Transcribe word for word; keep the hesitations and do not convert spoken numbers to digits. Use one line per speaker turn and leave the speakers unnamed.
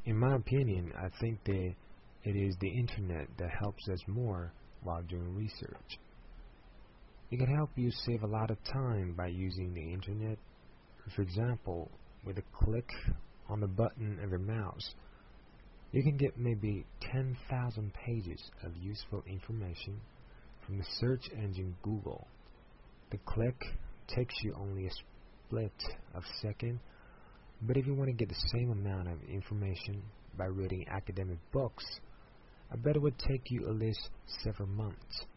In my opinion, I think that it is the internet that helps us more while doing research. It can help you save a lot of time by using the internet. For example, with a click on the button of your mouse, you can get maybe ten thousand pages of useful information from the search engine Google. The click takes you only a split of a second, but if you want to get the same amount of information by reading academic books, I bet it would take you at least several months.